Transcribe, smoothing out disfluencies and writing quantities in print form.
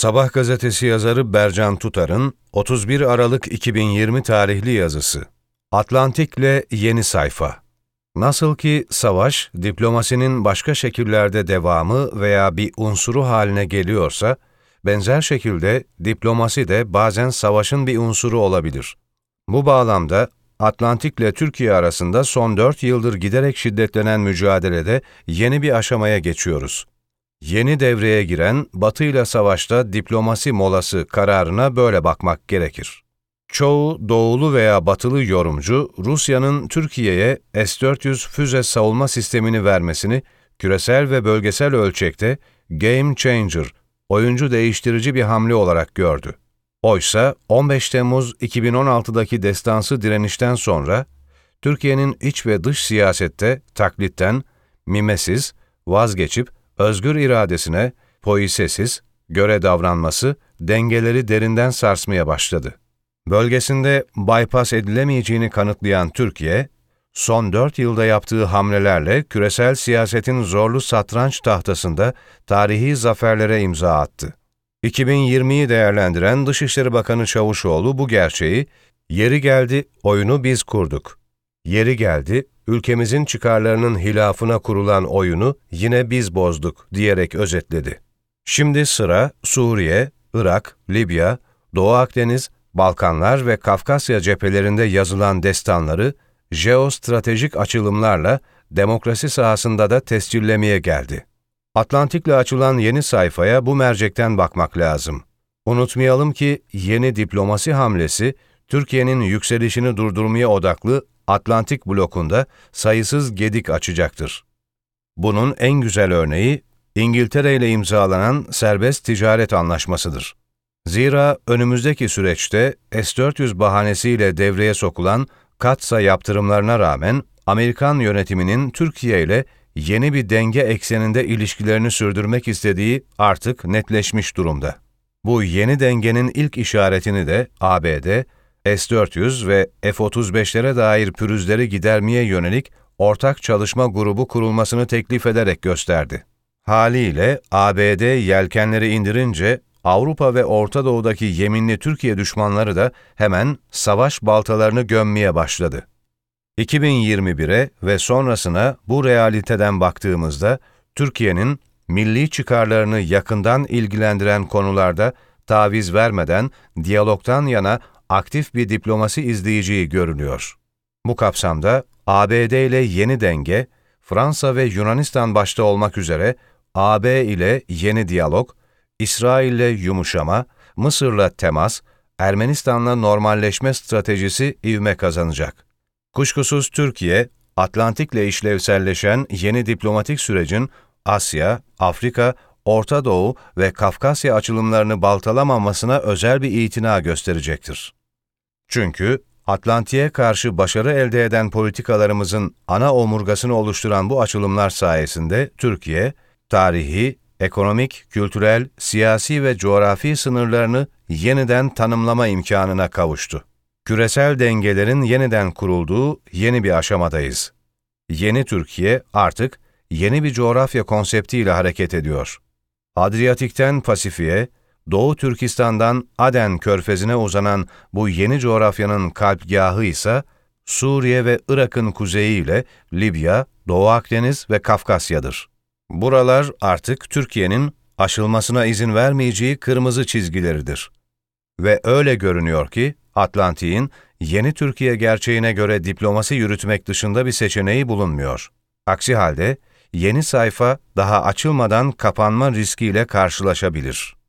Sabah gazetesi yazarı Bercan Tutar'ın 31 Aralık 2020 tarihli yazısı. Atlantik'le yeni sayfa. Nasıl ki savaş, diplomasinin başka şekillerde devamı veya bir unsuru haline geliyorsa, benzer şekilde diplomasi de bazen savaşın bir unsuru olabilir. Bu bağlamda Atlantik'le Türkiye arasında son 4 yıldır giderek şiddetlenen mücadelede yeni bir aşamaya geçiyoruz. Yeni devreye giren Batı ile savaşta diplomasi molası kararına böyle bakmak gerekir. Çoğu doğulu veya batılı yorumcu, Rusya'nın Türkiye'ye S-400 füze savunma sistemini vermesini küresel ve bölgesel ölçekte game changer, oyuncu değiştirici bir hamle olarak gördü. Oysa 15 Temmuz 2016'daki destansı direnişten sonra, Türkiye'nin iç ve dış siyasette taklitten, mimesiz, vazgeçip özgür iradesine, poisesiz, göre davranması, dengeleri derinden sarsmaya başladı. Bölgesinde bypass edilemeyeceğini kanıtlayan Türkiye, son 4 yılda yaptığı hamlelerle küresel siyasetin zorlu satranç tahtasında tarihi zaferlere imza attı. 2020'yi değerlendiren Dışişleri Bakanı Çavuşoğlu bu gerçeği, "Yeri geldi, oyunu biz kurduk. Yeri geldi, ülkemizin çıkarlarının hilafına kurulan oyunu yine biz bozduk," diyerek özetledi. Şimdi sıra Suriye, Irak, Libya, Doğu Akdeniz, Balkanlar ve Kafkasya cephelerinde yazılan destanları, jeostratejik açılımlarla demokrasi sahasında da tescillemeye geldi. Atlantik'le açılan yeni sayfaya bu mercekten bakmak lazım. Unutmayalım ki yeni diplomasi hamlesi, Türkiye'nin yükselişini durdurmaya odaklı Atlantik blokunda sayısız gedik açacaktır. Bunun en güzel örneği, İngiltere ile imzalanan serbest ticaret anlaşmasıdır. Zira önümüzdeki süreçte S-400 bahanesiyle devreye sokulan Katsa yaptırımlarına rağmen Amerikan yönetiminin Türkiye ile yeni bir denge ekseninde ilişkilerini sürdürmek istediği artık netleşmiş durumda. Bu yeni dengenin ilk işaretini de ABD, S-400 ve F-35'lere dair pürüzleri gidermeye yönelik ortak çalışma grubu kurulmasını teklif ederek gösterdi. Haliyle ABD yelkenleri indirince Avrupa ve Orta Doğu'daki yeminli Türkiye düşmanları da hemen savaş baltalarını gömmeye başladı. 2021'e ve sonrasına bu realiteden baktığımızda, Türkiye'nin milli çıkarlarını yakından ilgilendiren konularda taviz vermeden diyalogtan yana aktif bir diplomasi izleyeceği görülüyor. Bu kapsamda ABD ile yeni denge, Fransa ve Yunanistan başta olmak üzere AB ile yeni diyalog, İsrail'le yumuşama, Mısır'la temas, Ermenistan'la normalleşme stratejisi ivme kazanacak. Kuşkusuz Türkiye, Atlantik'le işlevselleşen yeni diplomatik sürecin Asya, Afrika, Orta Doğu ve Kafkasya açılımlarını baltalamamasına özel bir itina gösterecektir. Çünkü Atlantik'e karşı başarı elde eden politikalarımızın ana omurgasını oluşturan bu açılımlar sayesinde Türkiye, tarihi, ekonomik, kültürel, siyasi ve coğrafi sınırlarını yeniden tanımlama imkanına kavuştu. Küresel dengelerin yeniden kurulduğu yeni bir aşamadayız. Yeni Türkiye artık yeni bir coğrafya konseptiyle hareket ediyor. Adriyatik'ten Pasifik'e, Doğu Türkistan'dan Aden Körfezi'ne uzanan bu yeni coğrafyanın kalpgahı ise Suriye ve Irak'ın kuzeyiyle Libya, Doğu Akdeniz ve Kafkasya'dır. Buralar artık Türkiye'nin aşılmasına izin vermeyeceği kırmızı çizgileridir. Ve öyle görünüyor ki Atlantik'in yeni Türkiye gerçeğine göre diplomasi yürütmek dışında bir seçeneği bulunmuyor. Aksi halde yeni sayfa daha açılmadan kapanma riskiyle karşılaşabilir.